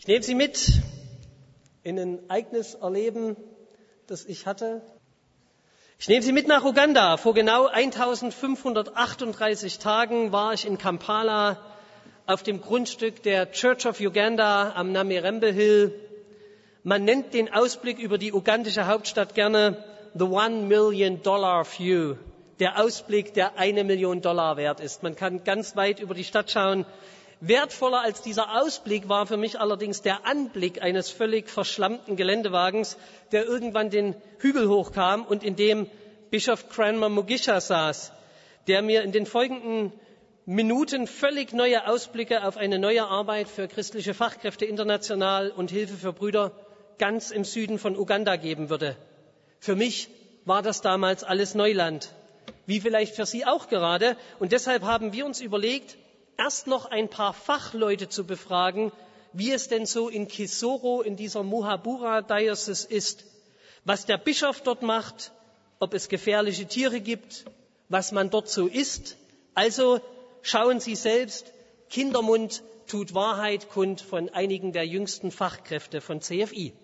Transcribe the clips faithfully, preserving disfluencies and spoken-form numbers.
Ich nehme Sie mit in ein eigenes Erleben, das ich hatte. Ich nehme Sie mit nach Uganda. Vor genau eintausendfünfhundertachtunddreißig Tagen war ich in Kampala auf dem Grundstück der Church of Uganda am Namirembe Hill. Man nennt den Ausblick über die ugandische Hauptstadt gerne the one million dollar view, der Ausblick, der eine Million Dollar wert ist. Man kann ganz weit über die Stadt schauen. Wertvoller als dieser Ausblick war für mich allerdings der Anblick eines völlig verschlammten Geländewagens, der irgendwann den Hügel hochkam und in dem Bischof Cranmer Mugisha saß, der mir in den folgenden Minuten völlig neue Ausblicke auf eine neue Arbeit für christliche Fachkräfte international und Hilfe für Brüder ganz im Süden von Uganda geben würde. Für mich war das damals alles Neuland, wie vielleicht für Sie auch gerade. Und deshalb haben wir uns überlegt, erst noch ein paar Fachleute zu befragen, wie es denn so in Kisoro, in dieser Muhabura-Diocese ist, was der Bischof dort macht, ob es gefährliche Tiere gibt, was man dort so isst. Also schauen Sie selbst, Kindermund tut Wahrheit kund von einigen der jüngsten Fachkräfte von C F I.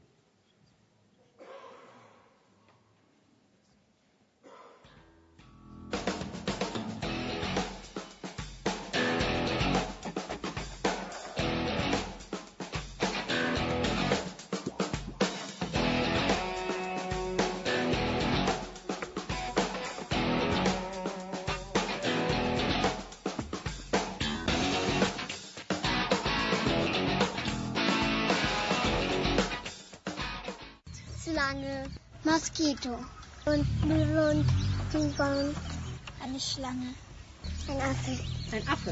Schlange, Moskito und und und eine Schlange, ein Affe, ein Affe.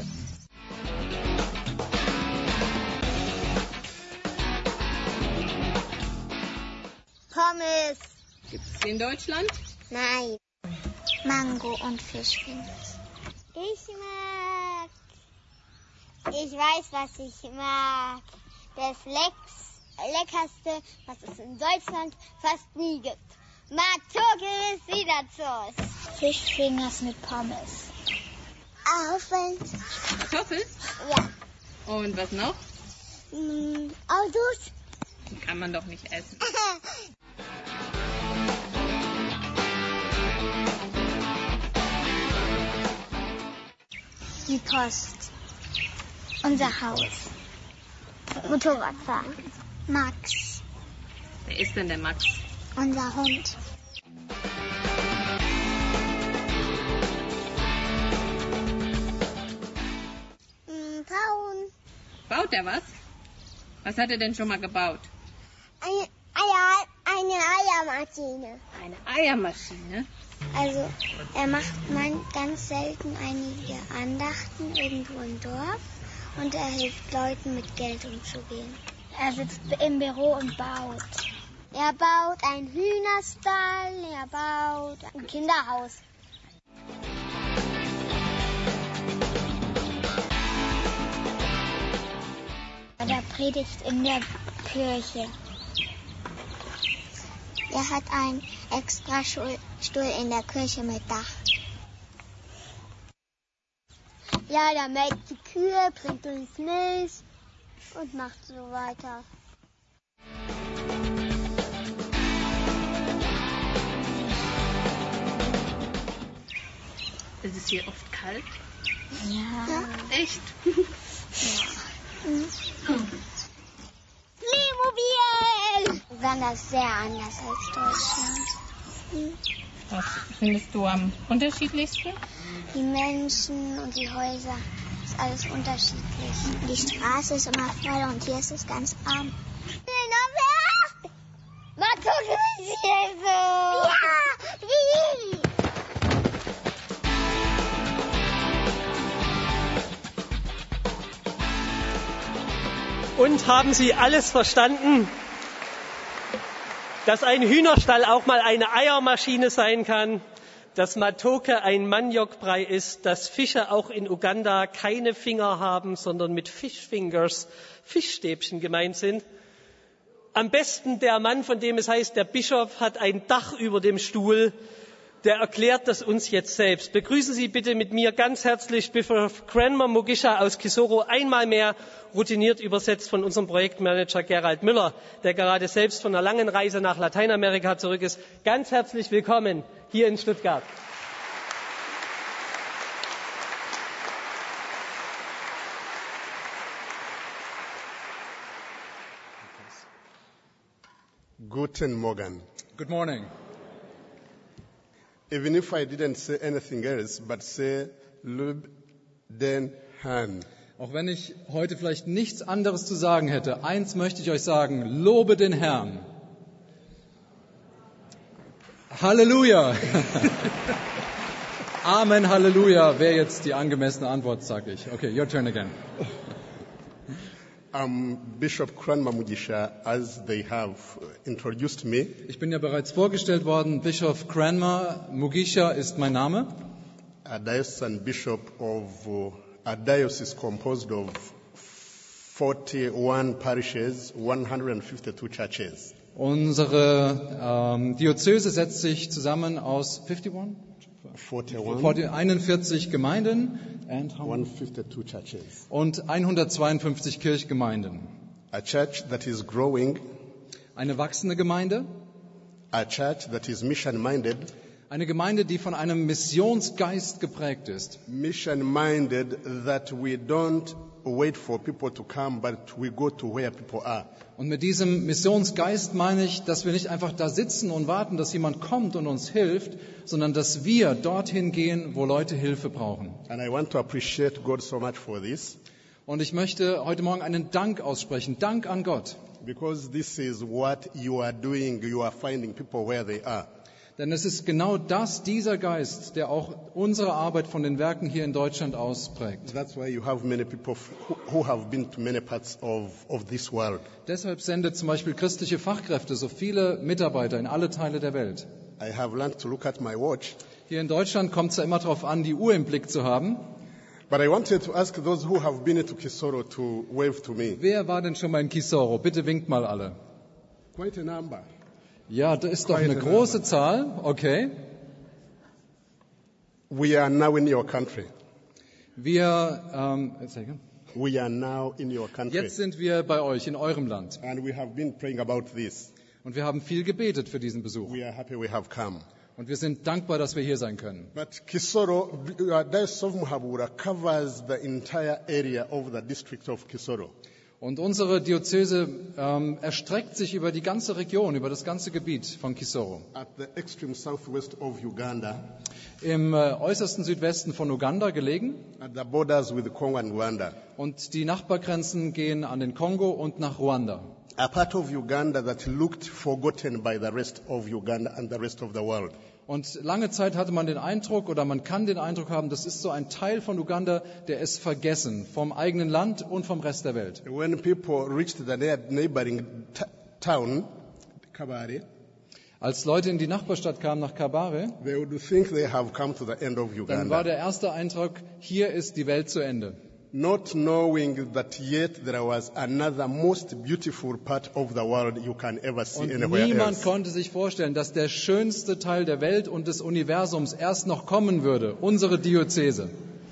Pommes. Gibt es in Deutschland? Nein. Mango und Fischfingers. Ich mag. Ich weiß, was ich mag. Der Flex. Leckerste, was es in Deutschland fast nie gibt. Matoke wieder Sauce. Fischfingers mit Pommes. Affen. Kartoffeln? Ja. Und was noch? Mm, Autos. Die kann man doch nicht essen. Die Post. Unser Haus. Motorradfahren. Max. Wer ist denn der Max? Unser Hund. Mm, bauen. Baut er was? Was hat er denn schon mal gebaut? Eine, Eier, eine Eiermaschine. Eine Eiermaschine? Also er macht man ganz selten einige Andachten irgendwo im Dorf und er hilft Leuten mit Geld umzugehen. Er sitzt im Büro und baut. Er baut einen Hühnerstall, er baut ein Kinderhaus. Er predigt in der Kirche. Er hat einen extra Stuhl in der Kirche mit Dach. Ja, der melkt die Kühe, bringt uns Milch und macht so weiter. Ist es hier oft kalt? Ja. ja. Echt? Ja. Mhm. Playmobil! Uganda ist sehr anders als Deutschland. Mhm. Was findest du am unterschiedlichsten? Die Menschen und die Häuser. Ist alles unterschiedlich. Die Straße ist immer voll und hier ist es ganz arm. Ja! Wie? Und haben Sie alles verstanden, dass ein Hühnerstall auch mal eine Eiermaschine sein kann, dass Matoke ein Maniokbrei ist, dass Fische auch in Uganda keine Finger haben, sondern mit Fishfingers, Fischstäbchen gemeint sind? Am besten der Mann, von dem es heißt, der Bischof hat ein Dach über dem Stuhl der erklärt das uns jetzt selbst. Begrüßen Sie bitte mit mir ganz herzlich Bischof Cranmer Mugisha aus Kisoro, einmal mehr routiniert übersetzt von unserem Projektmanager Gerald Müller, der gerade selbst von einer langen Reise nach Lateinamerika zurück ist. Ganz herzlich willkommen hier in Stuttgart. Guten Morgen. Good morning. Even if I didn't say anything else, but say Lub den Herrn. Auch wenn ich heute vielleicht nichts anderes zu sagen hätte, eins möchte ich euch sagen, lobe den Herrn. Halleluja. Amen, Halleluja, wäre jetzt die angemessene Antwort, sage ich. Okay, your turn again. I'm Bishop Cranmer Mugisha, as they have introduced me. Ich bin ja bereits vorgestellt worden. Bischof Cranmer Mugisha ist mein Name. A diocesan bishop of uh, a diocese composed of forty-one parishes, one hundred fifty-two churches. Unsere ähm, Diözese setzt sich zusammen aus einundfünfzig? forty-one. einundvierzig Gemeinden and how one hundred fifty-two churches. und hundertzweiundfünfzig Kirchgemeinden. A church that is growing, Eine wachsende Gemeinde, a church that is mission-minded, eine Gemeinde, die von einem Missionsgeist geprägt ist. mission-minded that we don't wait for people to come, but we go to where people are. Und mit diesem Missionsgeist meine ich, dass wir nicht einfach da sitzen und warten, dass jemand kommt und uns hilft, sondern dass wir dorthin gehen, wo Leute Hilfe brauchen. And I want to appreciate God so much for this, Und ich möchte heute Morgen einen Dank aussprechen. Dank an Gott. because this is what you are doing. You are finding people where they are. Denn es ist genau das, dieser Geist, der auch unsere Arbeit von den Werken hier in Deutschland ausprägt. That's why you have many people who, who have been to many parts of, of this world. Deshalb sendet zum Beispiel christliche Fachkräfte so viele Mitarbeiter in alle Teile der Welt. I have learned to look at my watch, Hier in Deutschland kommt es ja immer darauf an, die Uhr im Blick zu haben. but I wanted to ask those who have been to Kisoro to wave to me. Wer war denn schon mal in Kisoro? Bitte winkt mal alle. Quite a number. Ja, das ist doch eine große Zahl. Okay. We are now in your country. Wir, ähm, second. We are now in your country. Jetzt sind wir bei euch in eurem Land. And we have been praying about this. Und wir haben viel gebetet für diesen Besuch. We are happy we have come. Und wir sind dankbar, dass wir hier sein können. But Kisoro, uh, Diocese of Muhabura covers the entire area of the district of Kisoro. Und unsere Diözese ähm, erstreckt sich über die ganze Region, über das ganze Gebiet von Kisoro. At the extreme southwest of Uganda, Im äh, äußersten Südwesten von Uganda gelegen. at the borders with Congo and Rwanda. Und die Nachbargrenzen gehen an den Kongo und nach Ruanda. A part of Uganda that looked forgotten by the rest of Uganda and the rest of the world. Und lange Zeit hatte man den Eindruck, oder man kann den Eindruck haben, das ist so ein Teil von Uganda, der ist vergessen vom eigenen Land und vom Rest der Welt. When people reached the neighboring t- town, Kabare, Als Leute in die Nachbarstadt kamen nach Kabare, they would think they have come to the end of dann war Uganda, der erste Eindruck, hier ist die Welt zu Ende. not knowing that yet there was another most beautiful part of the world you can ever see Und anywhere niemand else. konnte sich vorstellen, dass der schönste Teil der Welt und des Universums erst noch kommen würde, unsere Diözese.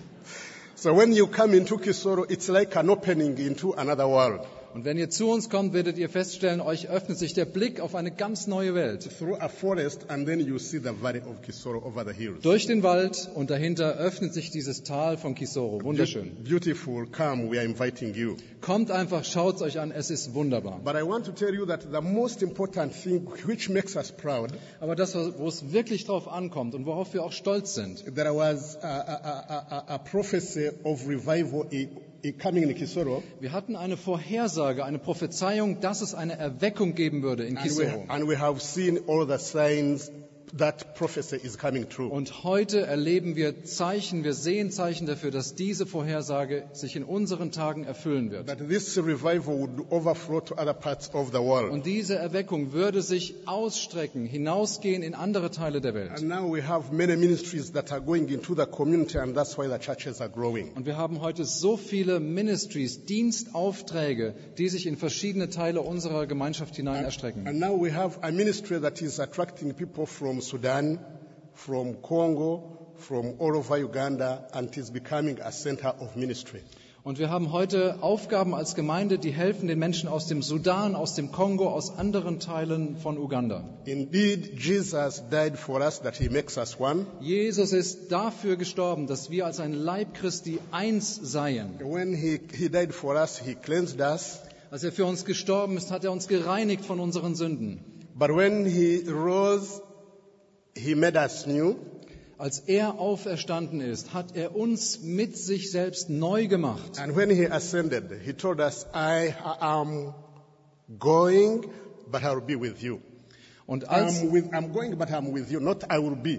So when you come into Kisoro, it's like an opening into another world. Und wenn ihr zu uns kommt, werdet ihr feststellen, euch öffnet sich der Blick auf eine ganz neue Welt. Through a forest, and then you see the valley of Kisoro over the hills. Durch den Wald und dahinter öffnet sich dieses Tal von Kisoro. Wunderschön. Beautiful, come, we are inviting you. Kommt einfach, schaut es euch an, es ist wunderbar. But I want to tell you that the most important thing which makes us proud, Aber das, wo es wirklich drauf ankommt und worauf wir auch stolz sind, there was a, a, a, a prophecy of revival i- i- coming in Kisoro, wir hatten eine Vorhersage, eine Prophezeiung, dass es eine Erweckung geben würde in and we, Kisoro. and we have seen all the signs that prophecy is coming true. Und heute erleben wir Zeichen, wir sehen Zeichen dafür, dass diese Vorhersage sich in unseren Tagen erfüllen wird. That this revival would overflow to other parts of the world. Und diese Erweckung würde sich ausstrecken, hinausgehen in andere Teile der Welt. And now we have many ministries that are going into the community, and that's why the churches are growing. Und wir haben heute so viele Ministries, Dienstaufträge, die sich in verschiedene Teile unserer Gemeinschaft hinein erstrecken. And now we have a ministry that is attracting people from Sudan, from Congo, from all over Uganda, and it is becoming a center of ministry. Und wir haben heute Aufgaben als Gemeinde, die helfen den Menschen aus dem Sudan, aus dem Kongo, aus anderen Teilen von Uganda. Indeed, Jesus died for us that he makes us one. Jesus ist dafür gestorben, dass wir als ein Leib Christi eins seien. When he, he died for us, he cleansed us. Als er für uns gestorben ist, hat er uns gereinigt von unseren Sünden. But when he rose, he made us new. Als er auferstanden ist, hat er uns mit sich selbst neu gemacht. And when he ascended, he told us, I am going, but I will be with you. Und als, I'm, with, I'm going, but I'm with you, not I will be.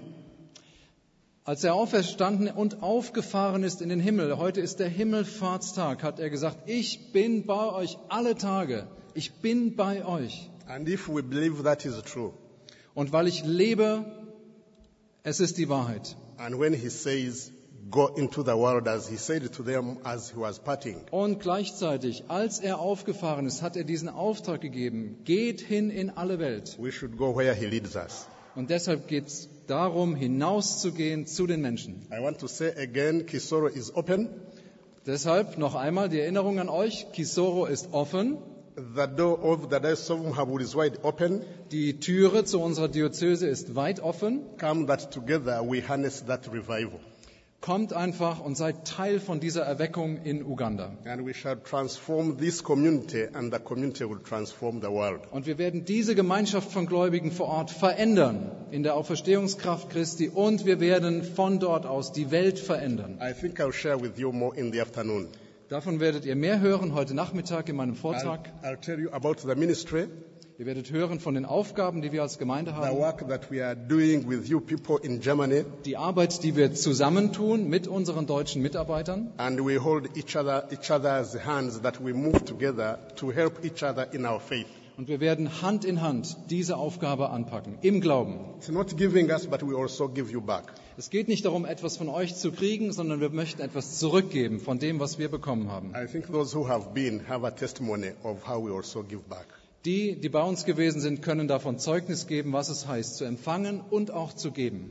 als er auferstanden und aufgefahren ist in den Himmel, heute ist der Himmelfahrtstag, hat er gesagt, ich bin bei euch alle Tage. Ich bin bei euch. And if we believe that is true, Und weil ich lebe, es ist die Wahrheit. and when he says, go into the world, as he said to them as he was parting, Und gleichzeitig, als er aufgefahren ist, hat er diesen Auftrag gegeben, geht hin in alle Welt. we should go where he leads us. Und deshalb geht es darum, hinauszugehen zu den Menschen. I want to say again, Kisoro is open. Deshalb noch einmal die Erinnerung an euch, Kisoro ist offen. The door of the Diocese of Mhabur is wide open. Die Türe zu unserer Diözese ist weit offen. Come that together we harness that revival. Kommt einfach und seid Teil von dieser Erweckung in Uganda. And we shall transform this community, and the community will transform the world. Und wir werden diese Gemeinschaft von Gläubigen vor Ort verändern in der Auferstehungskraft Christi und wir werden von dort aus die Welt verändern. I think I'll share with you more in the afternoon. Davon werdet ihr mehr hören heute Nachmittag in meinem I'll, Vortrag. I'll tell you about the ministry, Ihr werdet hören von den Aufgaben, die wir als Gemeinde the haben, work that we are doing with you people in Germany, die Arbeit, die wir zusammentun mit unseren deutschen Mitarbeitern. and we hold each other, each other's hands, that we move together to help each other in our faith. Und wir werden Hand in Hand diese Aufgabe anpacken, im Glauben. It's not giving us, but we also give you back. Es geht nicht darum, etwas von euch zu kriegen, sondern wir möchten etwas zurückgeben von dem, was wir bekommen haben. I think those who have been have a testimony of how we also give back. Die, die bei uns gewesen sind, können davon Zeugnis geben, was es heißt, zu empfangen und auch zu geben.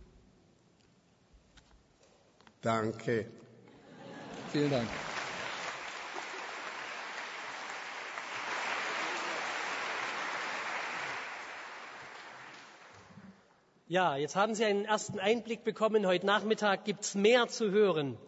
Danke. Vielen Dank. Ja, jetzt haben Sie einen ersten Einblick bekommen. Heute Nachmittag gibt's mehr zu hören.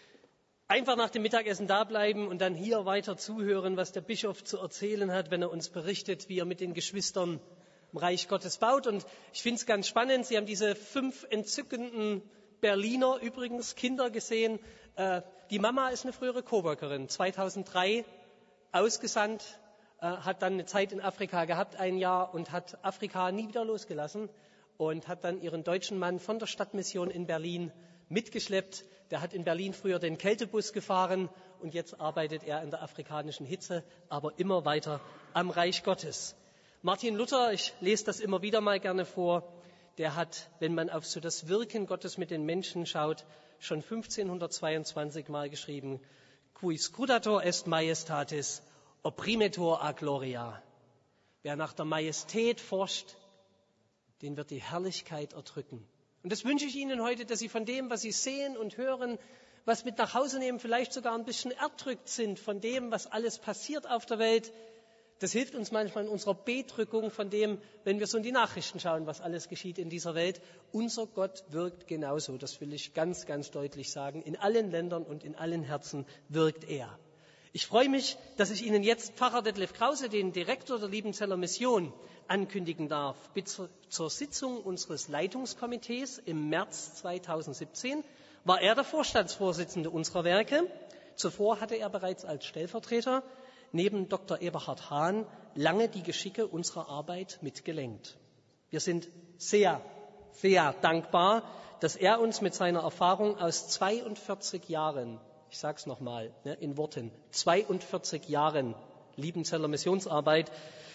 Einfach nach dem Mittagessen da bleiben und dann hier weiter zuhören, was der Bischof zu erzählen hat, wenn er uns berichtet, wie er mit den Geschwistern im Reich Gottes baut. Und ich finde es ganz spannend, Sie haben diese fünf entzückenden Berliner übrigens Kinder gesehen. Äh, die Mama ist eine frühere Coworkerin, zweitausenddrei ausgesandt, äh, hat dann eine Zeit in Afrika gehabt, ein Jahr, und hat Afrika nie wieder losgelassen und hat dann ihren deutschen Mann von der Stadtmission in Berlin mitgeschleppt. Der hat in Berlin früher den Kältebus gefahren und jetzt arbeitet er in der afrikanischen Hitze, aber immer weiter am Reich Gottes. Martin Luther, ich lese das immer wieder mal gerne vor, der hat, wenn man auf so das Wirken Gottes mit den Menschen schaut, schon fünfzehnhundertzweiundzwanzig Mal geschrieben: Qui scrutator est majestatis, opprimetur a gloria. Wer nach der Majestät forscht, den wird die Herrlichkeit erdrücken. Und das wünsche ich Ihnen heute, dass Sie von dem, was Sie sehen und hören, was mit nach Hause nehmen, vielleicht sogar ein bisschen erdrückt sind von dem, was alles passiert auf der Welt. Das hilft uns manchmal in unserer Bedrückung von dem, wenn wir so in die Nachrichten schauen, was alles geschieht in dieser Welt. Unser Gott wirkt genauso, das will ich ganz, ganz deutlich sagen. In allen Ländern und in allen Herzen wirkt er. Ich freue mich, dass ich Ihnen jetzt Pfarrer Detlef Krause, den Direktor der Liebenzeller Mission, ankündigen darf. Bis zur Sitzung unseres Leitungskomitees im März zweitausendsiebzehn war er der Vorstandsvorsitzende unserer Werke. Zuvor hatte er bereits als Stellvertreter neben Doktor Eberhard Hahn lange die Geschicke unserer Arbeit mitgelenkt. Wir sind sehr, sehr dankbar, dass er uns mit seiner Erfahrung aus zweiundvierzig Jahren, ich sage es nochmal ne, in Worten, zweiundvierzig Jahren Liebenzeller Missionsarbeit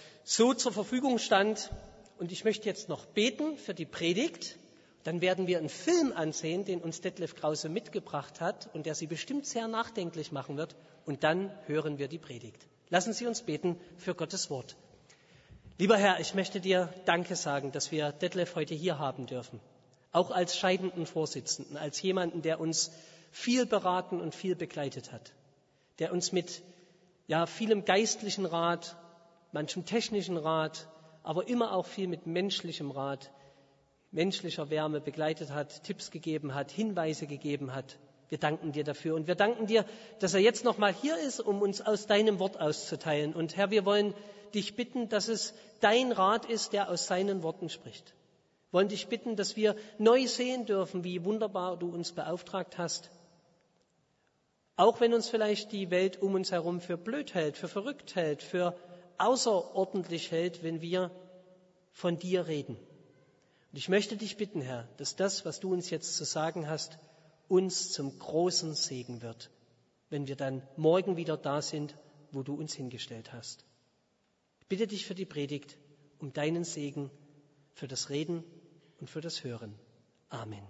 so zur Verfügung stand. Und ich möchte jetzt noch beten für die Predigt. Dann werden wir einen Film ansehen, den uns Detlef Krause mitgebracht hat und der Sie bestimmt sehr nachdenklich machen wird. Und dann hören wir die Predigt. Lassen Sie uns beten für Gottes Wort. Lieber Herr, ich möchte dir Danke sagen, dass wir Detlef heute hier haben dürfen. auch als scheidenden Vorsitzenden, als jemanden, der uns viel beraten und viel begleitet hat, der uns mit ja, vielem geistlichen Rat, manchem technischen Rat, aber immer auch viel mit menschlichem Rat, menschlicher Wärme begleitet hat, Tipps gegeben hat, Hinweise gegeben hat. Wir danken dir dafür und wir danken dir, dass er jetzt noch mal hier ist, um uns aus deinem Wort auszuteilen. Und Herr, wir wollen dich bitten, dass es dein Rat ist, der aus seinen Worten spricht. Wir wollen dich bitten, dass wir neu sehen dürfen, wie wunderbar du uns beauftragt hast. Auch wenn uns vielleicht die Welt um uns herum für blöd hält, für verrückt hält, für außerordentlich hält, wenn wir von dir reden. Und ich möchte dich bitten, Herr, dass das, was du uns jetzt zu sagen hast, uns zum großen Segen wird, wenn wir dann morgen wieder da sind, wo du uns hingestellt hast. Ich bitte dich für die Predigt um deinen Segen, für das Reden und für das Hören. Amen.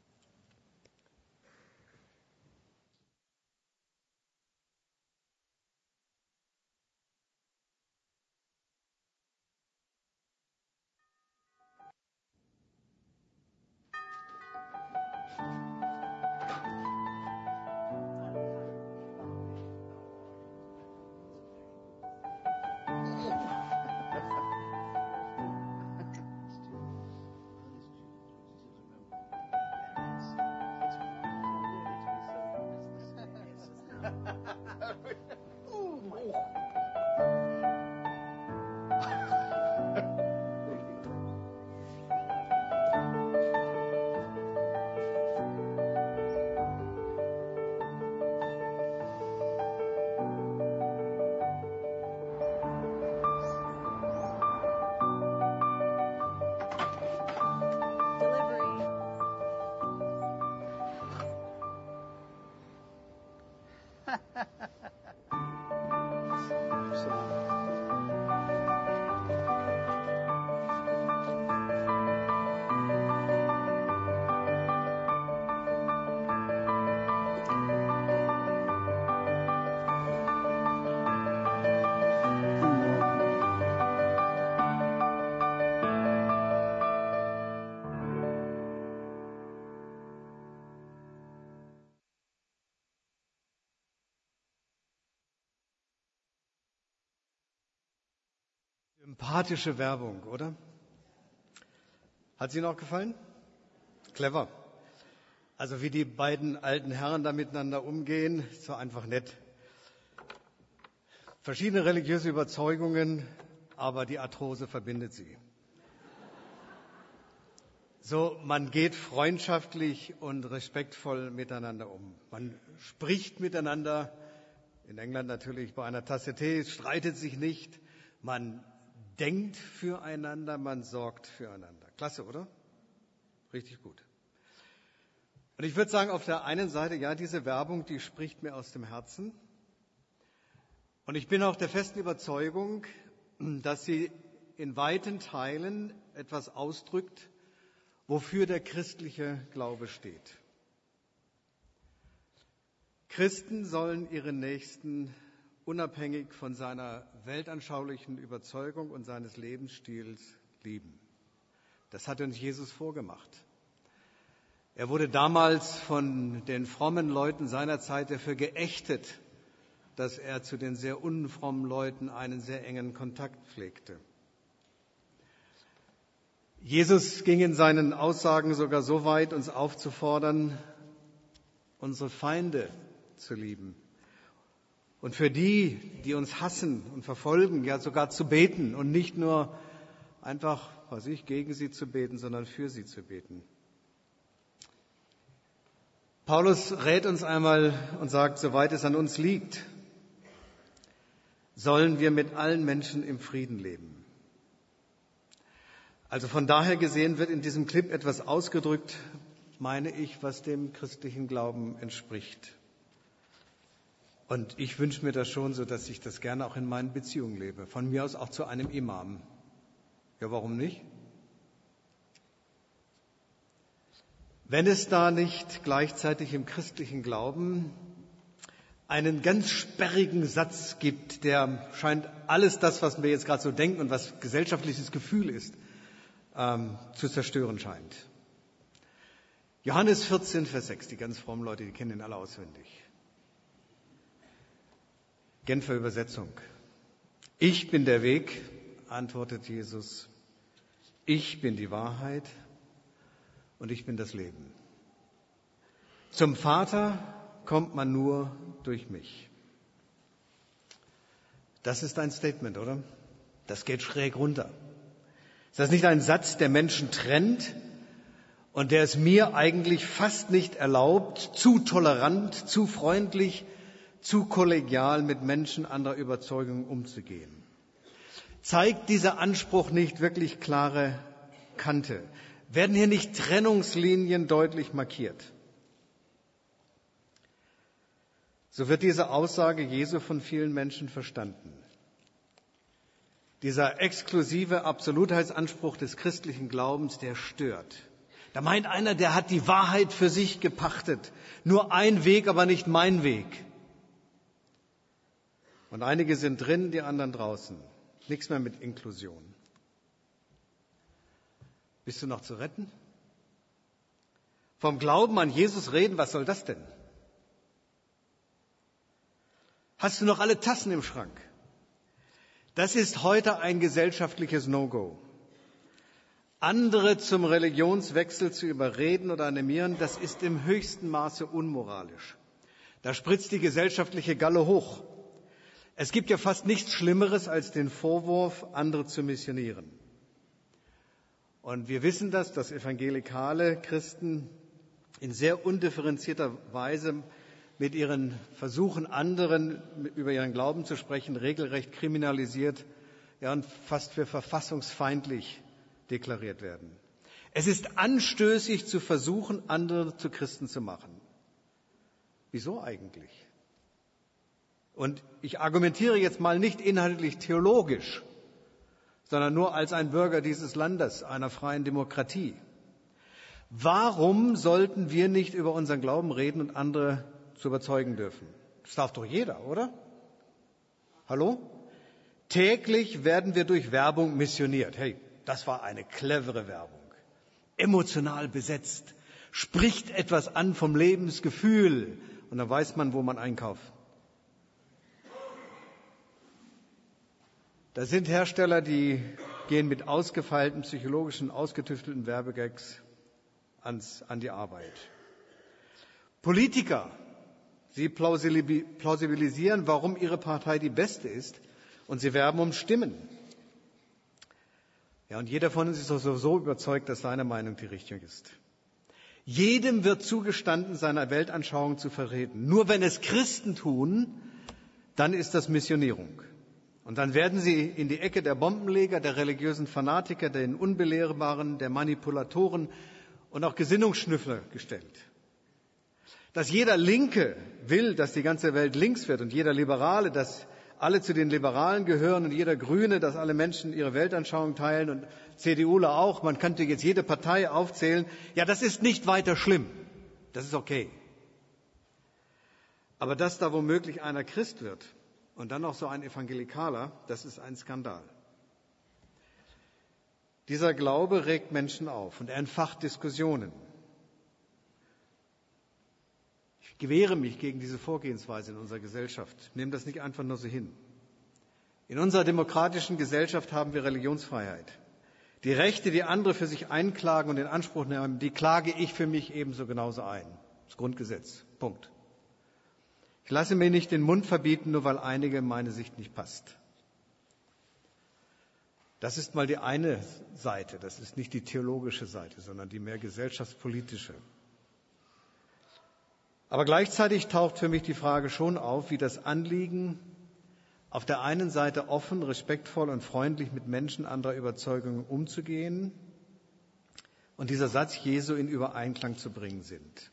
Sympathische Werbung, oder? Hat sie Ihnen auch gefallen? Clever. Also wie die beiden alten Herren da miteinander umgehen, ist so einfach nett. Verschiedene religiöse Überzeugungen, aber die Arthrose verbindet sie. So, man geht freundschaftlich und respektvoll miteinander um. Man spricht miteinander, in England natürlich bei einer Tasse Tee, streitet sich nicht. Man denkt füreinander, man sorgt füreinander. Klasse, oder? Richtig gut. Und ich würde sagen, auf der einen Seite, ja, diese Werbung, die spricht mir aus dem Herzen. Und ich bin auch der festen Überzeugung, dass sie in weiten Teilen etwas ausdrückt, wofür der christliche Glaube steht. Christen sollen ihren Nächsten unabhängig von seiner weltanschaulichen Überzeugung und seines Lebensstils lieben. Das hat uns Jesus vorgemacht. Er wurde damals von den frommen Leuten seiner Zeit dafür geächtet, dass er zu den sehr unfrommen Leuten einen sehr engen Kontakt pflegte. Jesus ging in seinen Aussagen sogar so weit, uns aufzufordern, unsere Feinde zu lieben. Und für die, die uns hassen und verfolgen, ja sogar zu beten und nicht nur einfach, was ich, gegen sie zu beten, sondern für sie zu beten. Paulus rät uns einmal und sagt, soweit es an uns liegt, sollen wir mit allen Menschen im Frieden leben. Also von daher gesehen wird in diesem Clip etwas ausgedrückt, meine ich, was dem christlichen Glauben entspricht. Und ich wünsche mir das schon so, dass ich das gerne auch in meinen Beziehungen lebe. Von mir aus auch zu einem Imam. Ja, warum nicht? Wenn es da nicht gleichzeitig im christlichen Glauben einen ganz sperrigen Satz gibt, der scheint alles das, was wir jetzt gerade so denken und was gesellschaftliches Gefühl ist, ähm, zu zerstören scheint. Johannes vierzehn, Vers sechs, die ganz frommen Leute, die kennen den alle auswendig. Genfer Übersetzung. Ich bin der Weg, antwortet Jesus. Ich bin die Wahrheit und ich bin das Leben. Zum Vater kommt man nur durch mich. Das ist ein Statement, oder? Das geht schräg runter. Ist das nicht ein Satz, der Menschen trennt und der es mir eigentlich fast nicht erlaubt, zu tolerant, zu freundlich, zu kollegial mit Menschen anderer Überzeugung umzugehen? Zeigt dieser Anspruch nicht wirklich klare Kante? Werden hier nicht Trennungslinien deutlich markiert? So wird diese Aussage Jesu von vielen Menschen verstanden. Dieser exklusive Absolutheitsanspruch des christlichen Glaubens, der stört. Da meint einer, der hat die Wahrheit für sich gepachtet. Nur ein Weg, aber nicht mein Weg. Und einige sind drin, die anderen draußen. Nichts mehr mit Inklusion. Bist du noch zu retten? Vom Glauben an Jesus reden, was soll das denn? Hast du noch alle Tassen im Schrank? Das ist heute ein gesellschaftliches No-Go. Andere zum Religionswechsel zu überreden oder animieren, das ist im höchsten Maße unmoralisch. Da spritzt die gesellschaftliche Galle hoch. Es gibt ja fast nichts Schlimmeres als den Vorwurf, andere zu missionieren. Und wir wissen das, dass evangelikale Christen in sehr undifferenzierter Weise mit ihren Versuchen, anderen über ihren Glauben zu sprechen, regelrecht kriminalisiert, ja, und fast für verfassungsfeindlich deklariert werden. Es ist anstößig zu versuchen, andere zu Christen zu machen. Wieso eigentlich? Und ich argumentiere jetzt mal nicht inhaltlich theologisch, sondern nur als ein Bürger dieses Landes, einer freien Demokratie. Warum sollten wir nicht über unseren Glauben reden und andere zu überzeugen dürfen? Das darf doch jeder, oder? Hallo? Täglich werden wir durch Werbung missioniert. Hey, das war eine clevere Werbung. Emotional besetzt. Spricht etwas an vom Lebensgefühl. Und dann weiß man, wo man einkauft. Da sind Hersteller, die gehen mit ausgefeilten, psychologischen, ausgetüftelten Werbegags ans, an die Arbeit. Politiker, sie plausibilisieren, warum ihre Partei die beste ist, und sie werben um Stimmen. Ja, und jeder von uns ist doch so überzeugt, dass seine Meinung die richtige ist. Jedem wird zugestanden, seine Weltanschauung zu vertreten. Nur wenn es Christen tun, dann ist das Missionierung. Und dann werden sie in die Ecke der Bombenleger, der religiösen Fanatiker, der Unbelehrbaren, der Manipulatoren und auch Gesinnungsschnüffler gestellt. Dass jeder Linke will, dass die ganze Welt links wird und jeder Liberale, dass alle zu den Liberalen gehören und jeder Grüne, dass alle Menschen ihre Weltanschauung teilen und CDUler auch, man könnte jetzt jede Partei aufzählen. Ja, das ist nicht weiter schlimm. Das ist okay. Aber dass da womöglich einer Christ wird und dann noch so ein Evangelikaler, das ist ein Skandal. Dieser Glaube regt Menschen auf und er entfacht Diskussionen. Ich wehre mich gegen diese Vorgehensweise in unserer Gesellschaft. Nehme das nicht einfach nur so hin. In unserer demokratischen Gesellschaft haben wir Religionsfreiheit. Die Rechte, die andere für sich einklagen und in Anspruch nehmen, die klage ich für mich ebenso genauso ein. Das Grundgesetz. Punkt. Ich lasse mir nicht den Mund verbieten, nur weil einige meine Sicht nicht passt. Das ist mal die eine Seite. Das ist nicht die theologische Seite, sondern die mehr gesellschaftspolitische. Aber gleichzeitig taucht für mich die Frage schon auf, wie das Anliegen, auf der einen Seite offen, respektvoll und freundlich mit Menschen anderer Überzeugungen umzugehen und dieser Satz Jesu in Übereinklang zu bringen sind.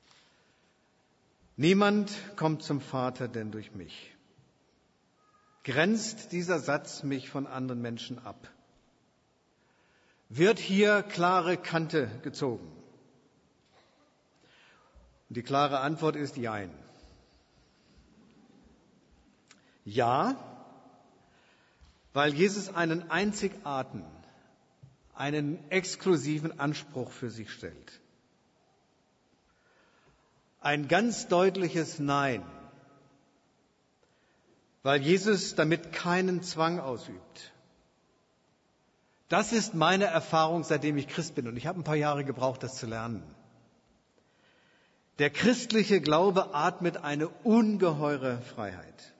Niemand kommt zum Vater denn durch mich. Grenzt dieser Satz mich von anderen Menschen ab? Wird hier klare Kante gezogen? Und die klare Antwort ist Jein. Ja, weil Jesus einen einzigartigen, einen exklusiven Anspruch für sich stellt. Ein ganz deutliches Nein, weil Jesus damit keinen Zwang ausübt. Das ist meine Erfahrung, seitdem ich Christ bin. Und ich habe ein paar Jahre gebraucht, das zu lernen. Der christliche Glaube atmet eine ungeheure Freiheit.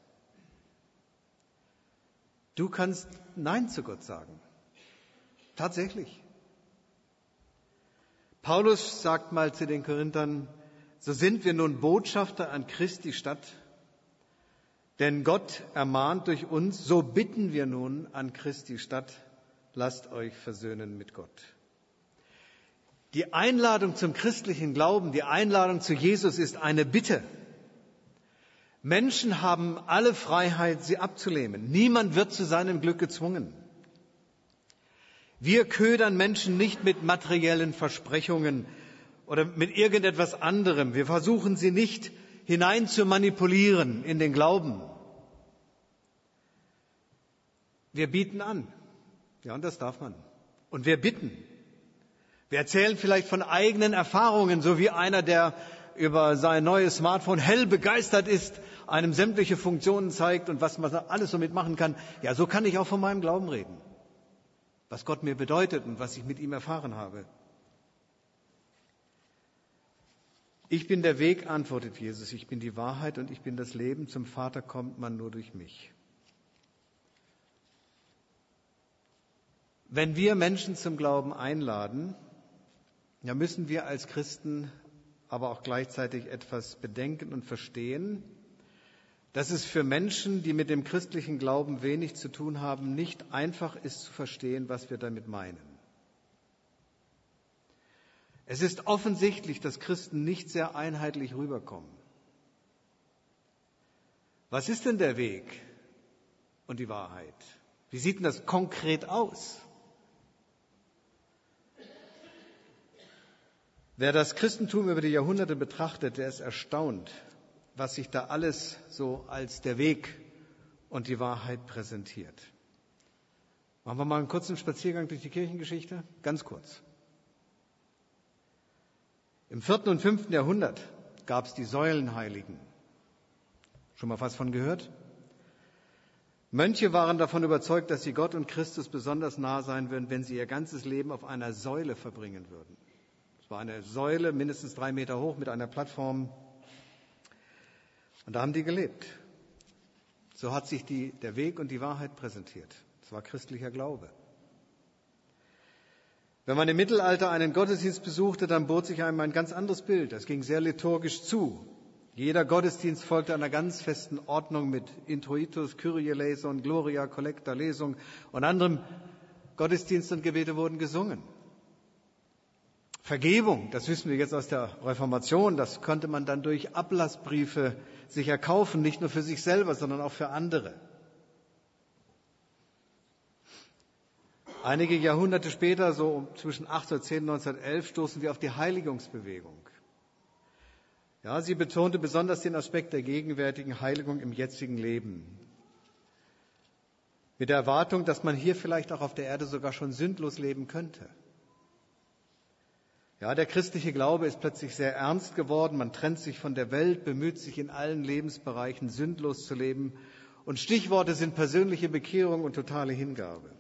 Du kannst Nein zu Gott sagen. Tatsächlich. Paulus sagt mal zu den Korinthern, so sind wir nun Botschafter an Christi Stadt, denn Gott ermahnt durch uns, so bitten wir nun an Christi Stadt, lasst euch versöhnen mit Gott. Die Einladung zum christlichen Glauben, die Einladung zu Jesus ist eine Bitte. Menschen haben alle Freiheit, sie abzulehnen. Niemand wird zu seinem Glück gezwungen. Wir ködern Menschen nicht mit materiellen Versprechungen oder mit irgendetwas anderem. Wir versuchen sie nicht hinein zu manipulieren in den Glauben. Wir bieten an. Ja, und das darf man. Und wir bitten. Wir erzählen vielleicht von eigenen Erfahrungen, so wie einer, der über sein neues Smartphone hell begeistert ist, einem sämtliche Funktionen zeigt und was man alles so mitmachen kann. Ja, so kann ich auch von meinem Glauben reden. Was Gott mir bedeutet und was ich mit ihm erfahren habe. Ich bin der Weg, antwortet Jesus. Ich bin die Wahrheit und ich bin das Leben. Zum Vater kommt man nur durch mich. Wenn wir Menschen zum Glauben einladen, dann müssen wir als Christen aber auch gleichzeitig etwas bedenken und verstehen, dass es für Menschen, die mit dem christlichen Glauben wenig zu tun haben, nicht einfach ist zu verstehen, was wir damit meinen. Es ist offensichtlich, dass Christen nicht sehr einheitlich rüberkommen. Was ist denn der Weg und die Wahrheit? Wie sieht denn das konkret aus? Wer das Christentum über die Jahrhunderte betrachtet, der ist erstaunt, was sich da alles so als der Weg und die Wahrheit präsentiert. Machen wir mal einen kurzen Spaziergang durch die Kirchengeschichte? Ganz kurz. Im vierten und fünften Jahrhundert gab es die Säulenheiligen. Schon mal was von gehört? Mönche waren davon überzeugt, dass sie Gott und Christus besonders nah sein würden, wenn sie ihr ganzes Leben auf einer Säule verbringen würden. Es war eine Säule, mindestens drei Meter hoch, mit einer Plattform. Und da haben die gelebt. So hat sich die, der Weg und die Wahrheit präsentiert. Das war christlicher Glaube. Wenn man im Mittelalter einen Gottesdienst besuchte, dann bot sich einem ein ganz anderes Bild. Das ging sehr liturgisch zu. Jeder Gottesdienst folgte einer ganz festen Ordnung mit Introitus, Kyrie eleison, Gloria, Kollekta, Lesung und anderem. Gottesdienst und Gebete wurden gesungen. Vergebung, das wissen wir jetzt aus der Reformation, das konnte man dann durch Ablassbriefe sich erkaufen, nicht nur für sich selber, sondern auch für andere. Einige Jahrhunderte später, so zwischen achtzehnhundertzehn und neunzehnhundertelf, stoßen wir auf die Heiligungsbewegung. Ja, sie betonte besonders den Aspekt der gegenwärtigen Heiligung im jetzigen Leben. Mit der Erwartung, dass man hier vielleicht auch auf der Erde sogar schon sündlos leben könnte. Ja, der christliche Glaube ist plötzlich sehr ernst geworden. Man trennt sich von der Welt, bemüht sich in allen Lebensbereichen sündlos zu leben. Und Stichworte sind persönliche Bekehrung und totale Hingabe.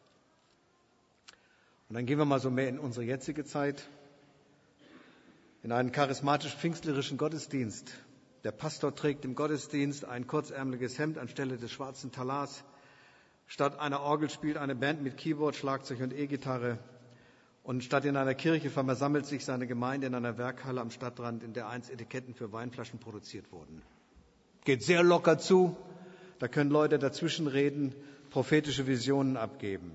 Und dann gehen wir mal so mehr in unsere jetzige Zeit, in einen charismatisch-pfingstlerischen Gottesdienst. Der Pastor trägt im Gottesdienst ein kurzärmeliges Hemd anstelle des schwarzen Talars. Statt einer Orgel spielt eine Band mit Keyboard, Schlagzeug und E-Gitarre. Und statt in einer Kirche versammelt sich seine Gemeinde in einer Werkhalle am Stadtrand, in der einst Etiketten für Weinflaschen produziert wurden. Geht sehr locker zu, da können Leute dazwischen reden, prophetische Visionen abgeben.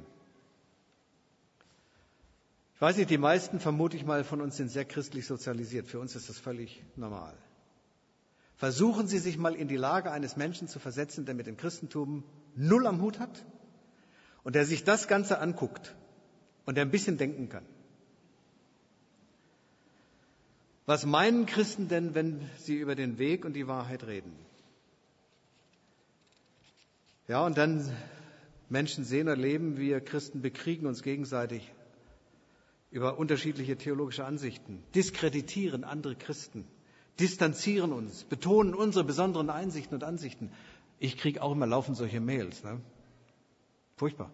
Ich weiß nicht, die meisten, vermute ich mal, von uns sind sehr christlich sozialisiert. Für uns ist das völlig normal. Versuchen Sie sich mal in die Lage eines Menschen zu versetzen, der mit dem Christentum null am Hut hat und der sich das Ganze anguckt. Und der ein bisschen denken kann. Was meinen Christen denn, wenn sie über den Weg und die Wahrheit reden? Ja, und dann Menschen sehen und erleben, wir Christen bekriegen uns gegenseitig über unterschiedliche theologische Ansichten, diskreditieren andere Christen, distanzieren uns, betonen unsere besonderen Einsichten und Ansichten. Ich kriege auch immer laufend solche Mails. Ne? Furchtbar.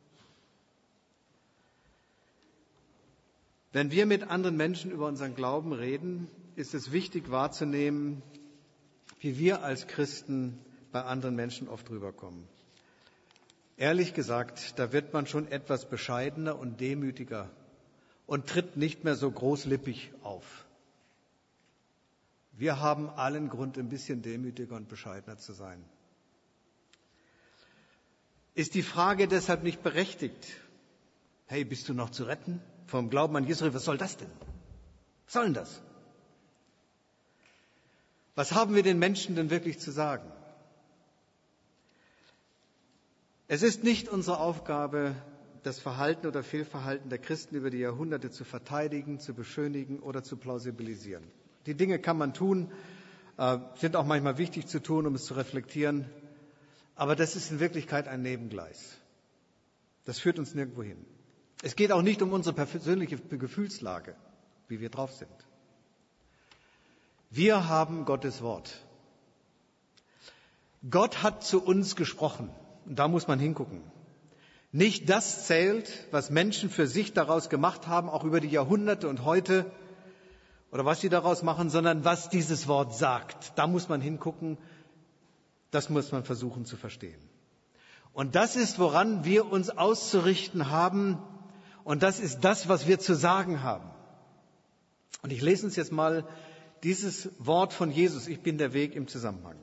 Wenn wir mit anderen Menschen über unseren Glauben reden, ist es wichtig wahrzunehmen, wie wir als Christen bei anderen Menschen oft rüberkommen. Ehrlich gesagt, da wird man schon etwas bescheidener und demütiger und tritt nicht mehr so großlippig auf. Wir haben allen Grund, ein bisschen demütiger und bescheidener zu sein. Ist die Frage deshalb nicht berechtigt? Hey, bist du noch zu retten? Vom Glauben an Jesus, was soll das denn? Was soll denn das? Was haben wir den Menschen denn wirklich zu sagen? Es ist nicht unsere Aufgabe, das Verhalten oder Fehlverhalten der Christen über die Jahrhunderte zu verteidigen, zu beschönigen oder zu plausibilisieren. Die Dinge kann man tun, äh, sind auch manchmal wichtig zu tun, um es zu reflektieren. Aber das ist in Wirklichkeit ein Nebengleis. Das führt uns nirgendwo hin. Es geht auch nicht um unsere persönliche Gefühlslage, wie wir drauf sind. Wir haben Gottes Wort. Gott hat zu uns gesprochen. Und da muss man hingucken. Nicht das zählt, was Menschen für sich daraus gemacht haben, auch über die Jahrhunderte und heute, oder was sie daraus machen, sondern was dieses Wort sagt. Da muss man hingucken. Das muss man versuchen zu verstehen. Und das ist, woran wir uns auszurichten haben. Und das ist das, was wir zu sagen haben. Und ich lese uns jetzt mal dieses Wort von Jesus, ich bin der Weg, im Zusammenhang.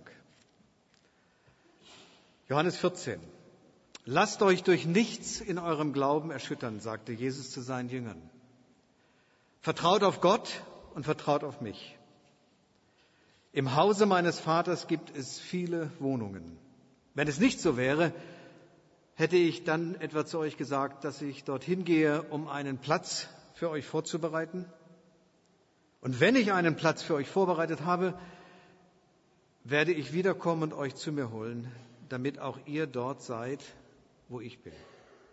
Johannes vierzehn. Lasst euch durch nichts in eurem Glauben erschüttern, sagte Jesus zu seinen Jüngern. Vertraut auf Gott und vertraut auf mich. Im Hause meines Vaters gibt es viele Wohnungen. Wenn es nicht so wäre, hätte ich dann etwa zu euch gesagt, dass ich dorthin gehe, um einen Platz für euch vorzubereiten? Und wenn ich einen Platz für euch vorbereitet habe, werde ich wiederkommen und euch zu mir holen, damit auch ihr dort seid, wo ich bin.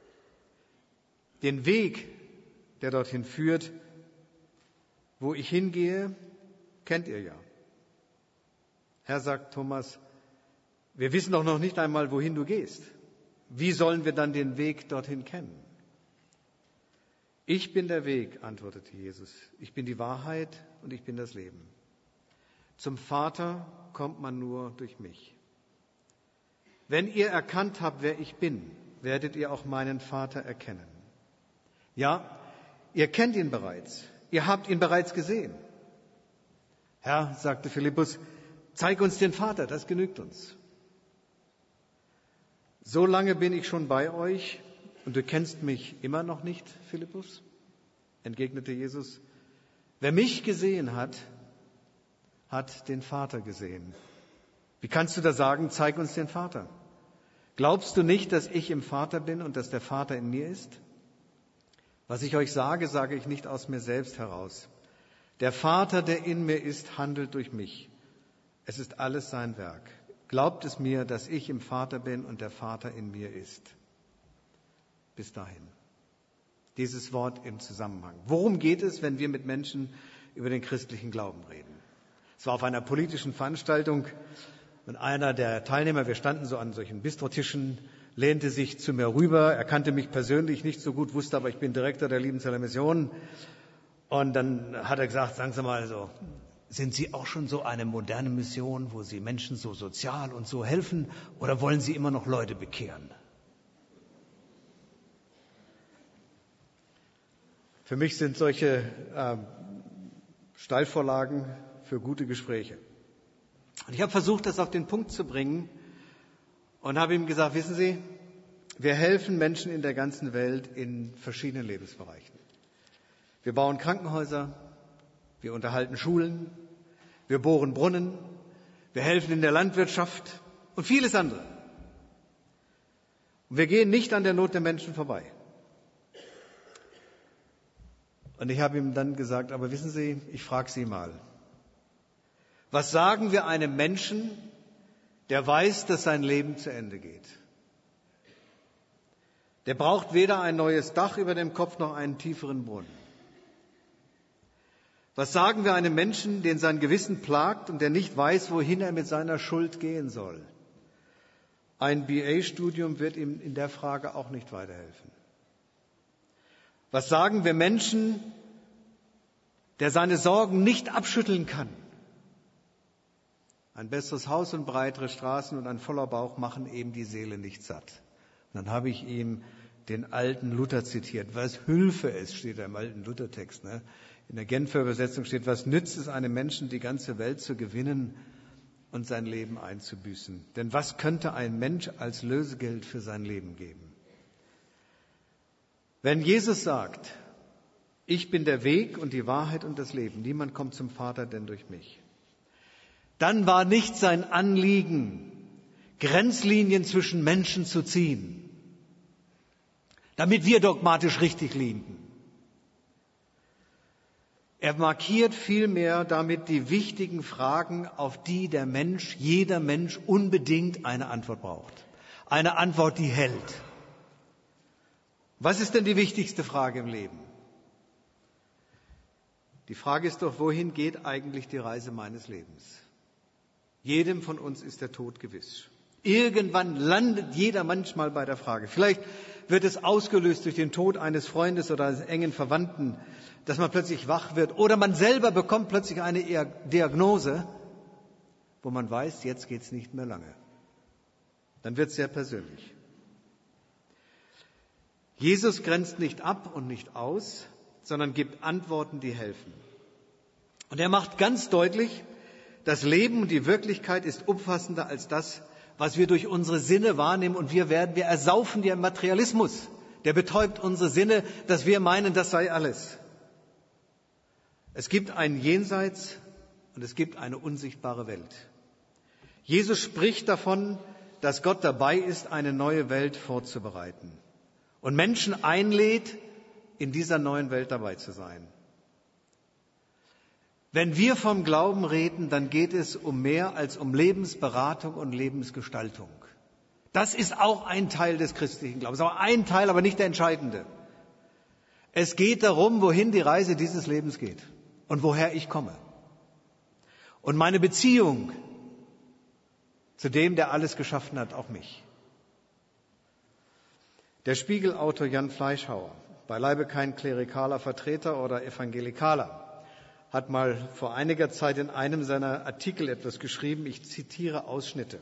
Den Weg, der dorthin führt, wo ich hingehe, kennt ihr ja. Herr, sagt Thomas, wir wissen doch noch nicht einmal, wohin du gehst. Wie sollen wir dann den Weg dorthin kennen? Ich bin der Weg, antwortete Jesus. Ich bin die Wahrheit und ich bin das Leben. Zum Vater kommt man nur durch mich. Wenn ihr erkannt habt, wer ich bin, werdet ihr auch meinen Vater erkennen. Ja, ihr kennt ihn bereits. Ihr habt ihn bereits gesehen. Herr, sagte Philippus, zeig uns den Vater, das genügt uns. So lange bin ich schon bei euch und du kennst mich immer noch nicht, Philippus? Entgegnete Jesus. Wer mich gesehen hat, hat den Vater gesehen. Wie kannst du da sagen, zeig uns den Vater? Glaubst du nicht, dass ich im Vater bin und dass der Vater in mir ist? Was ich euch sage, sage ich nicht aus mir selbst heraus. Der Vater, der in mir ist, handelt durch mich. Es ist alles sein Werk. Glaubt es mir, dass ich im Vater bin und der Vater in mir ist. Bis dahin. Dieses Wort im Zusammenhang. Worum geht es, wenn wir mit Menschen über den christlichen Glauben reden? Es war auf einer politischen Veranstaltung und einer der Teilnehmer, wir standen so an solchen Bistrotischen, lehnte sich zu mir rüber. Er kannte mich persönlich nicht so gut, wusste aber, ich bin Direktor der Liebenzeller Mission. Und dann hat er gesagt, sagen Sie mal so, sind Sie auch schon so eine moderne Mission, wo Sie Menschen so sozial und so helfen, oder wollen Sie immer noch Leute bekehren? Für mich sind solche äh, Steilvorlagen für gute Gespräche. Und ich habe versucht, das auf den Punkt zu bringen und habe ihm gesagt, wissen Sie, wir helfen Menschen in der ganzen Welt in verschiedenen Lebensbereichen. Wir bauen Krankenhäuser, wir unterhalten Schulen, wir bohren Brunnen, wir helfen in der Landwirtschaft und vieles andere. Und wir gehen nicht an der Not der Menschen vorbei. Und ich habe ihm dann gesagt, aber wissen Sie, ich frage Sie mal, was sagen wir einem Menschen, der weiß, dass sein Leben zu Ende geht? Der braucht weder ein neues Dach über dem Kopf noch einen tieferen Brunnen. Was sagen wir einem Menschen, den sein Gewissen plagt und der nicht weiß, wohin er mit seiner Schuld gehen soll? Ein B A-Studium wird ihm in der Frage auch nicht weiterhelfen. Was sagen wir Menschen, der seine Sorgen nicht abschütteln kann? Ein besseres Haus und breitere Straßen und ein voller Bauch machen eben die Seele nicht satt. Und dann habe ich ihm den alten Luther zitiert. Was hülfe es, steht da im alten Luther-Text. Ne? In der Genfer Übersetzung steht, was nützt es einem Menschen, die ganze Welt zu gewinnen und sein Leben einzubüßen? Denn was könnte ein Mensch als Lösegeld für sein Leben geben? Wenn Jesus sagt, ich bin der Weg und die Wahrheit und das Leben, niemand kommt zum Vater denn durch mich, dann war nicht sein Anliegen, Grenzlinien zwischen Menschen zu ziehen, damit wir dogmatisch richtig liegen. Er markiert vielmehr damit die wichtigen Fragen, auf die der Mensch, jeder Mensch unbedingt eine Antwort braucht. Eine Antwort, die hält. Was ist denn die wichtigste Frage im Leben? Die Frage ist doch, wohin geht eigentlich die Reise meines Lebens? Jedem von uns ist der Tod gewiss. Irgendwann landet jeder manchmal bei der Frage. Vielleicht wird es ausgelöst durch den Tod eines Freundes oder eines engen Verwandten, dass man plötzlich wach wird. Oder man selber bekommt plötzlich eine Diagnose, wo man weiß, jetzt geht es nicht mehr lange. Dann wird es sehr persönlich. Jesus grenzt nicht ab und nicht aus, sondern gibt Antworten, die helfen. Und er macht ganz deutlich, das Leben und die Wirklichkeit ist umfassender als das, was wir durch unsere Sinne wahrnehmen, und wir werden, wir ersaufen den Materialismus. Der betäubt unsere Sinne, dass wir meinen, das sei alles. Es gibt ein Jenseits und es gibt eine unsichtbare Welt. Jesus spricht davon, dass Gott dabei ist, eine neue Welt vorzubereiten und Menschen einlädt, in dieser neuen Welt dabei zu sein. Wenn wir vom Glauben reden, dann geht es um mehr als um Lebensberatung und Lebensgestaltung. Das ist auch ein Teil des christlichen Glaubens, aber ein Teil, aber nicht der entscheidende. Es geht darum, wohin die Reise dieses Lebens geht und woher ich komme. Und meine Beziehung zu dem, der alles geschaffen hat, auch mich. Der Spiegelautor Jan Fleischhauer, beileibe kein klerikaler Vertreter oder Evangelikaler, hat mal vor einiger Zeit in einem seiner Artikel etwas geschrieben. Ich zitiere Ausschnitte.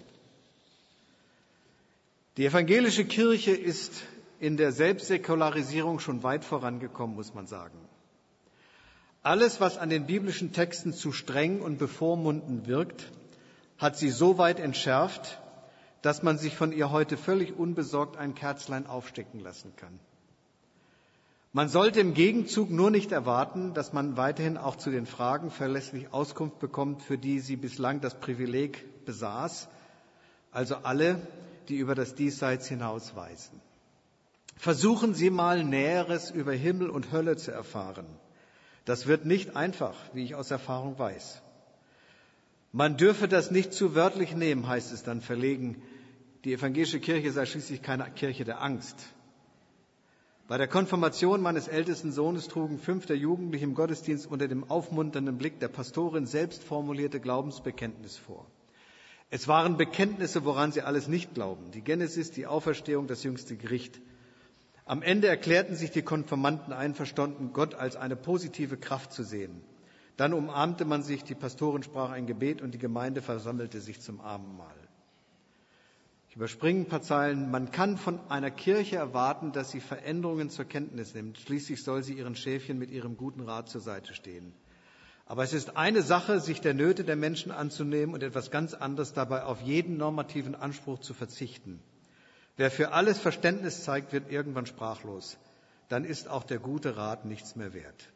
Die evangelische Kirche ist in der Selbstsäkularisierung schon weit vorangekommen, muss man sagen. Alles, was an den biblischen Texten zu streng und bevormundend wirkt, hat sie so weit entschärft, dass man sich von ihr heute völlig unbesorgt ein Kerzlein aufstecken lassen kann. Man sollte im Gegenzug nur nicht erwarten, dass man weiterhin auch zu den Fragen verlässlich Auskunft bekommt, für die sie bislang das Privileg besaß, also alle, die über das Diesseits hinaus weisen. Versuchen Sie mal Näheres über Himmel und Hölle zu erfahren. Das wird nicht einfach, wie ich aus Erfahrung weiß. Man dürfe das nicht zu wörtlich nehmen, heißt es dann verlegen. Die evangelische Kirche sei schließlich keine Kirche der Angst. Bei der Konfirmation meines ältesten Sohnes trugen fünf der Jugendlichen im Gottesdienst unter dem aufmunternden Blick der Pastorin selbst formulierte Glaubensbekenntnis vor. Es waren Bekenntnisse, woran sie alles nicht glauben. Die Genesis, die Auferstehung, das jüngste Gericht. Am Ende erklärten sich die Konfirmanden einverstanden, Gott als eine positive Kraft zu sehen. Dann umarmte man sich, die Pastorin sprach ein Gebet und die Gemeinde versammelte sich zum Abendmahl. Ich überspringe ein paar Zeilen. Man kann von einer Kirche erwarten, dass sie Veränderungen zur Kenntnis nimmt. Schließlich soll sie ihren Schäfchen mit ihrem guten Rat zur Seite stehen. Aber es ist eine Sache, sich der Nöte der Menschen anzunehmen und etwas ganz anderes dabei, auf jeden normativen Anspruch zu verzichten. Wer für alles Verständnis zeigt, wird irgendwann sprachlos. Dann ist auch der gute Rat nichts mehr wert.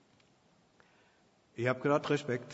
Ich habe gerade Respekt.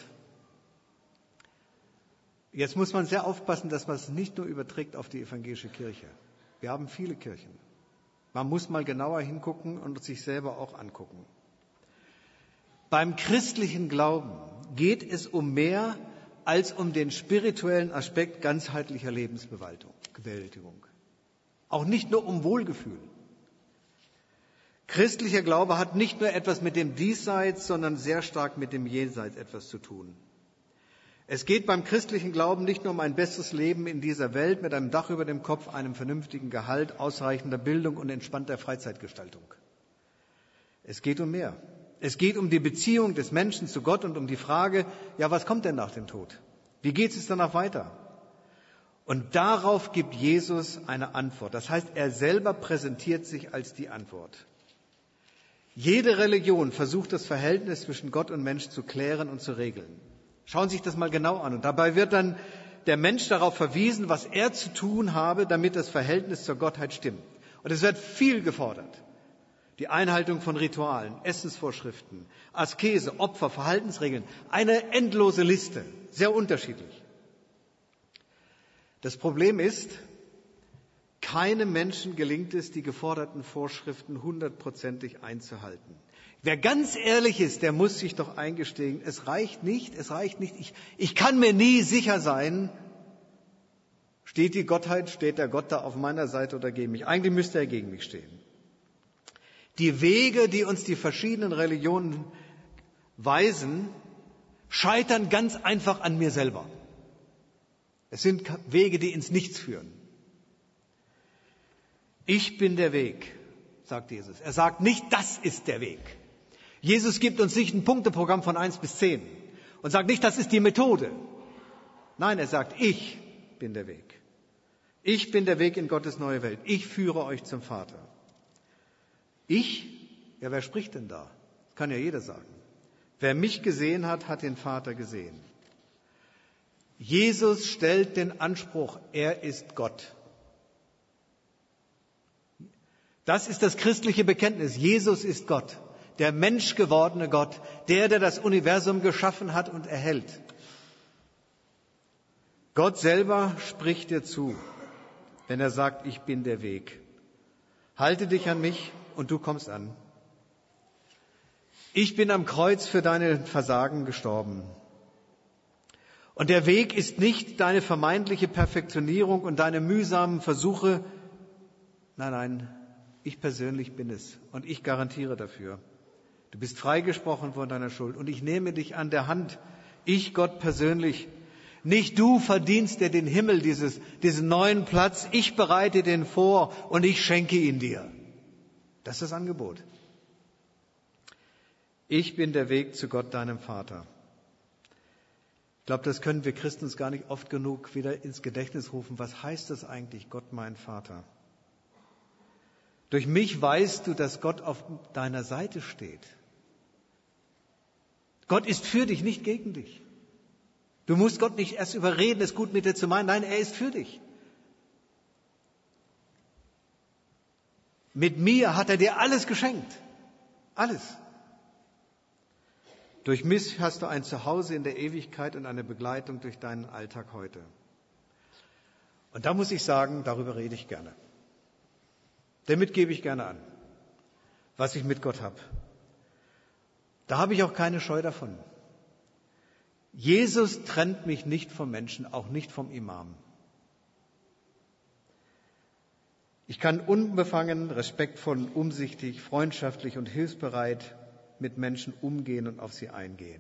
Jetzt muss man sehr aufpassen, dass man es nicht nur überträgt auf die evangelische Kirche. Wir haben viele Kirchen. Man muss mal genauer hingucken und sich selber auch angucken. Beim christlichen Glauben geht es um mehr als um den spirituellen Aspekt ganzheitlicher Lebensbewältigung. Auch nicht nur um Wohlgefühl. Christlicher Glaube hat nicht nur etwas mit dem Diesseits, sondern sehr stark mit dem Jenseits etwas zu tun. Es geht beim christlichen Glauben nicht nur um ein besseres Leben in dieser Welt mit einem Dach über dem Kopf, einem vernünftigen Gehalt, ausreichender Bildung und entspannter Freizeitgestaltung. Es geht um mehr. Es geht um die Beziehung des Menschen zu Gott und um die Frage, ja, was kommt denn nach dem Tod? Wie geht es danach weiter? Und darauf gibt Jesus eine Antwort. Das heißt, er selber präsentiert sich als die Antwort. Jede Religion versucht, das Verhältnis zwischen Gott und Mensch zu klären und zu regeln. Schauen Sie sich das mal genau an. Und dabei wird dann der Mensch darauf verwiesen, was er zu tun habe, damit das Verhältnis zur Gottheit stimmt. Und es wird viel gefordert. Die Einhaltung von Ritualen, Essensvorschriften, Askese, Opfer, Verhaltensregeln. Eine endlose Liste, sehr unterschiedlich. Das Problem ist, keinem Menschen gelingt es, die geforderten Vorschriften hundertprozentig einzuhalten. Wer ganz ehrlich ist, der muss sich doch eingestehen, es reicht nicht, es reicht nicht. Ich, ich kann mir nie sicher sein, steht die Gottheit, steht der Gott da auf meiner Seite oder gegen mich. Eigentlich müsste er gegen mich stehen. Die Wege, die uns die verschiedenen Religionen weisen, scheitern ganz einfach an mir selber. Es sind Wege, die ins Nichts führen. Ich bin der Weg, sagt Jesus. Er sagt nicht, das ist der Weg. Jesus gibt uns nicht ein Punkteprogramm von eins bis zehn und sagt nicht, das ist die Methode. Nein, er sagt, ich bin der Weg. Ich bin der Weg in Gottes neue Welt. Ich führe euch zum Vater. Ich? Ja, wer spricht denn da? Das kann ja jeder sagen. Wer mich gesehen hat, hat den Vater gesehen. Jesus stellt den Anspruch, er ist Gott. Das ist das christliche Bekenntnis. Jesus ist Gott, der menschgewordene Gott, der, der das Universum geschaffen hat und erhält. Gott selber spricht dir zu, wenn er sagt, ich bin der Weg. Halte dich an mich und du kommst an. Ich bin am Kreuz für deine Versagen gestorben. Und der Weg ist nicht deine vermeintliche Perfektionierung und deine mühsamen Versuche. Nein, nein, ich persönlich bin es und ich garantiere dafür. Du bist freigesprochen von deiner Schuld und ich nehme dich an der Hand. Ich, Gott persönlich. Nicht du verdienst dir den Himmel, dieses, diesen neuen Platz. Ich bereite den vor und ich schenke ihn dir. Das ist das Angebot. Ich bin der Weg zu Gott, deinem Vater. Ich glaube, das können wir Christen uns gar nicht oft genug wieder ins Gedächtnis rufen. Was heißt das eigentlich, Gott, mein Vater? Durch mich weißt du, dass Gott auf deiner Seite steht. Gott ist für dich, nicht gegen dich. Du musst Gott nicht erst überreden, es gut mit dir zu meinen. Nein, er ist für dich. Mit mir hat er dir alles geschenkt. Alles. Durch mich hast du ein Zuhause in der Ewigkeit und eine Begleitung durch deinen Alltag heute. Und da muss ich sagen, darüber rede ich gerne. Damit gebe ich gerne an, was ich mit Gott habe. Da habe ich auch keine Scheu davon. Jesus trennt mich nicht vom Menschen, auch nicht vom Imam. Ich kann unbefangen, respektvoll, umsichtig, freundschaftlich und hilfsbereit mit Menschen umgehen und auf sie eingehen.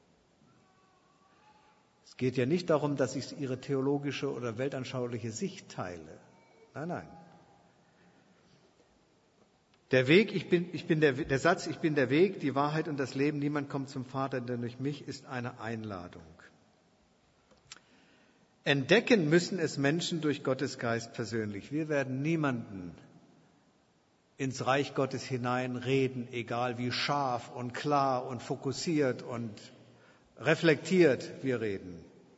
Es geht ja nicht darum, dass ich ihre theologische oder weltanschauliche Sicht teile. Nein, nein. Der Weg, ich bin, ich bin der, der Satz, ich bin der Weg, die Wahrheit und das Leben, niemand kommt zum Vater, denn durch mich ist eine Einladung. Entdecken müssen es Menschen durch Gottes Geist persönlich. Wir werden niemanden ins Reich Gottes hineinreden, egal wie scharf und klar und fokussiert und reflektiert wir reden.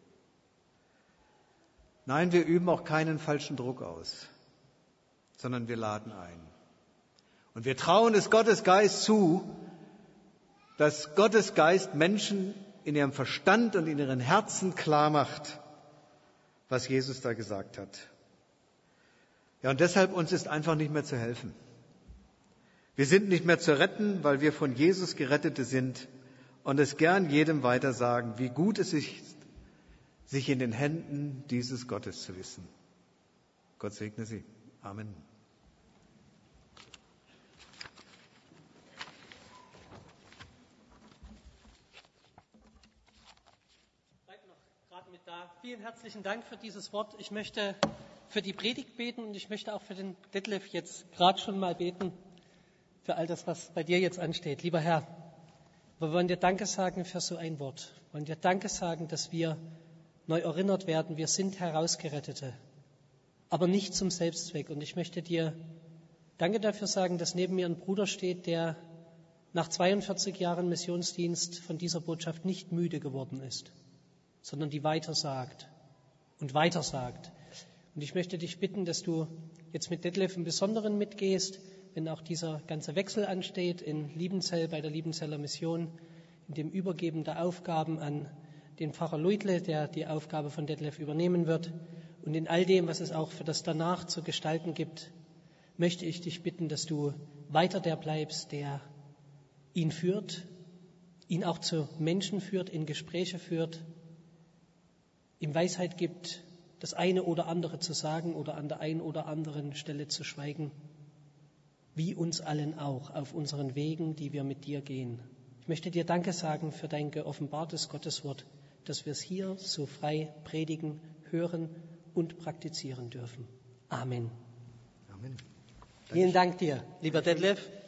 Nein, wir üben auch keinen falschen Druck aus, sondern wir laden ein. Und wir trauen es Gottes Geist zu, dass Gottes Geist Menschen in ihrem Verstand und in ihren Herzen klar macht, was Jesus da gesagt hat. Ja, und deshalb uns ist einfach nicht mehr zu helfen. Wir sind nicht mehr zu retten, weil wir von Jesus Gerettete sind und es gern jedem weiter sagen, wie gut es ist, sich in den Händen dieses Gottes zu wissen. Gott segne Sie. Amen. vielen herzlichen Dank für dieses Wort. Ich möchte für die Predigt beten und ich möchte auch für den Detlef jetzt gerade schon mal beten, für all das, was bei dir jetzt ansteht. Lieber Herr, wir wollen dir Danke sagen für so ein Wort. Wir wollen dir Danke sagen, dass wir neu erinnert werden, wir sind Herausgerettete, aber nicht zum Selbstzweck. Und ich möchte dir Danke dafür sagen, dass neben mir ein Bruder steht, der nach zweiundvierzig Jahren Missionsdienst von dieser Botschaft nicht müde geworden ist, sondern die weitersagt und weitersagt. Und ich möchte dich bitten, dass du jetzt mit Detlef im Besonderen mitgehst, wenn auch dieser ganze Wechsel ansteht in Liebenzell, bei der Liebenzeller Mission, in dem Übergeben der Aufgaben an den Pfarrer Luitle, der die Aufgabe von Detlef übernehmen wird. Und in all dem, was es auch für das Danach zu gestalten gibt, möchte ich dich bitten, dass du weiter der bleibst, der ihn führt, ihn auch zu Menschen führt, in Gespräche führt, ihm Weisheit gibt, das eine oder andere zu sagen oder an der einen oder anderen Stelle zu schweigen, wie uns allen auch auf unseren Wegen, die wir mit dir gehen. Ich möchte dir Danke sagen für dein geoffenbartes Gotteswort, dass wir es hier so frei predigen, hören und praktizieren dürfen. Amen. Amen. Vielen Dank dir, lieber Detlef.